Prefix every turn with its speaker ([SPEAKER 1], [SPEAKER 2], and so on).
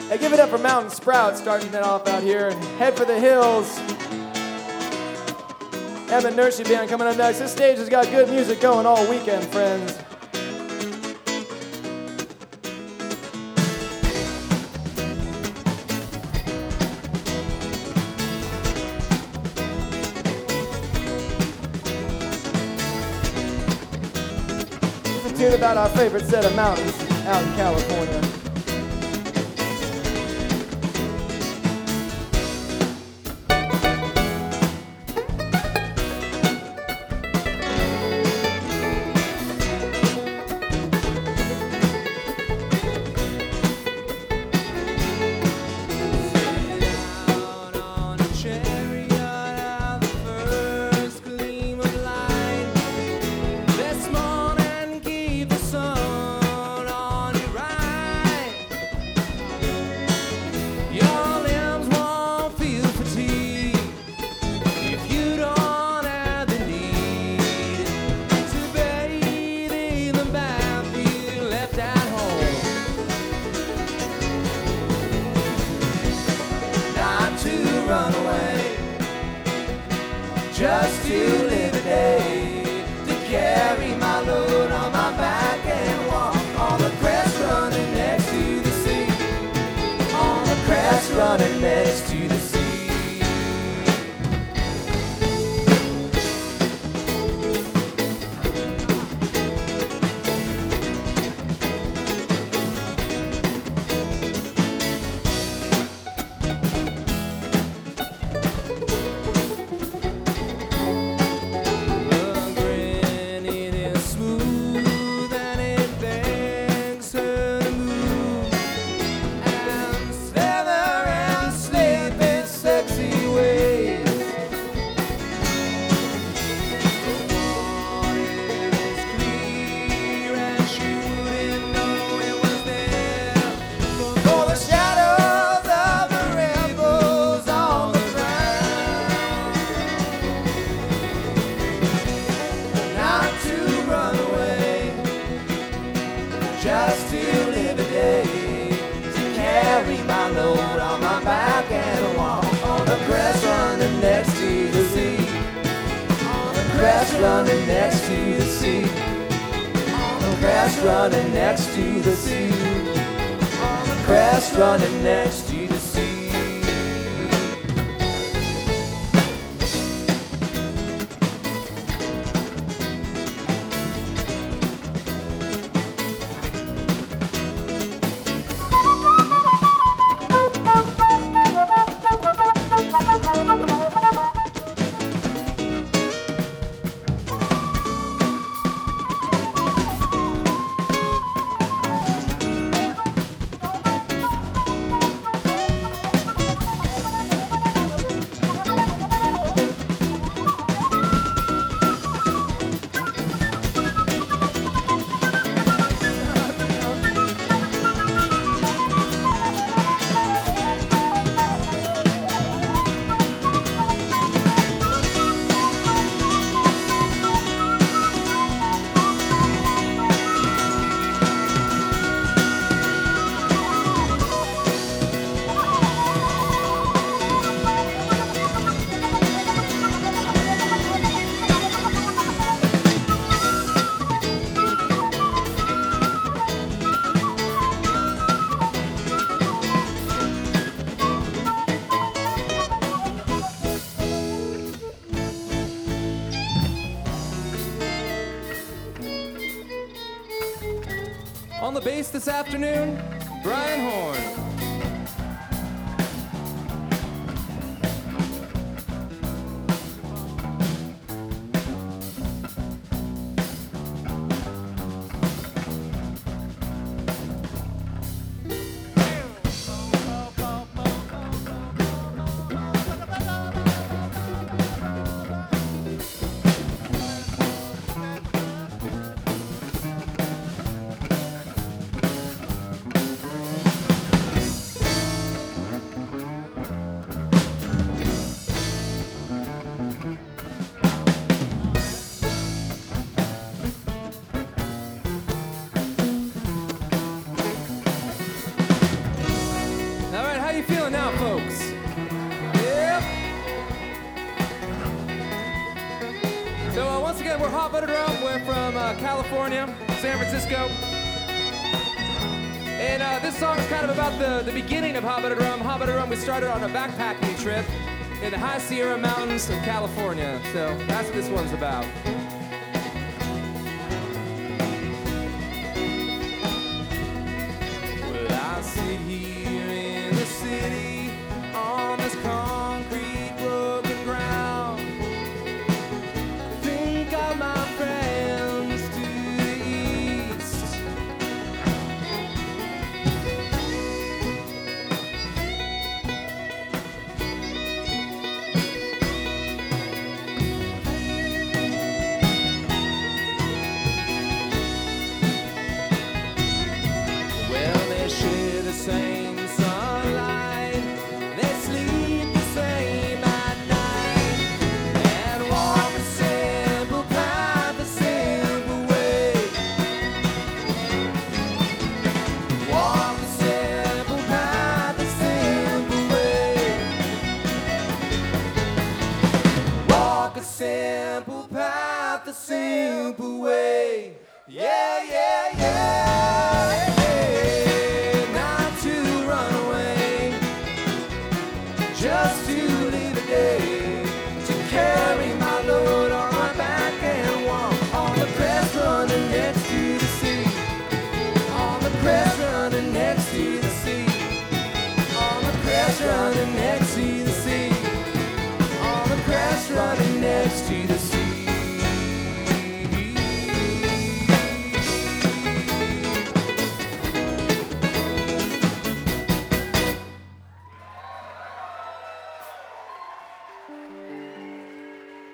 [SPEAKER 1] Hey, give it up for Mountain Sprout starting it off out here. Head for the Hills. Emmett Nursery Band coming up next. This stage has got good music going all weekend, friends. It's a tune about our favorite set of mountains out in California.
[SPEAKER 2] Just to live a day, to carry my load on my back and walk on the crest running next to the sea, on the crest running next to the sea. Just to live a day, to carry my load on my back and walk on the crest running next to the sea, on the crest running next to the sea, on the crest running next to the sea, on the crest running next to the sea.
[SPEAKER 3] On the bass this afternoon, Brian Horn. Hobbitodrome. We're from California, San Francisco. And this song is kind of about the beginning of Hobbitodrome. Hobbitodrome, we started on a backpacking trip in the High Sierra Mountains of California. So that's what this one's about. Well, I sit here in the city on this concrete broken ground. Think of my friends to the east. Well, they share the same sunlight. They sleep the same at night. And walk a simple path, a simple way. Walk a simple path, a simple way. Walk a simple path, a simple way. Yeah, yeah, yeah. Not to run away, just to live a day, to carry my load on my back and walk on the crest running next to the sea, on the crest running next to the sea, on the crest running next to the sea, on the crest running next to the sea.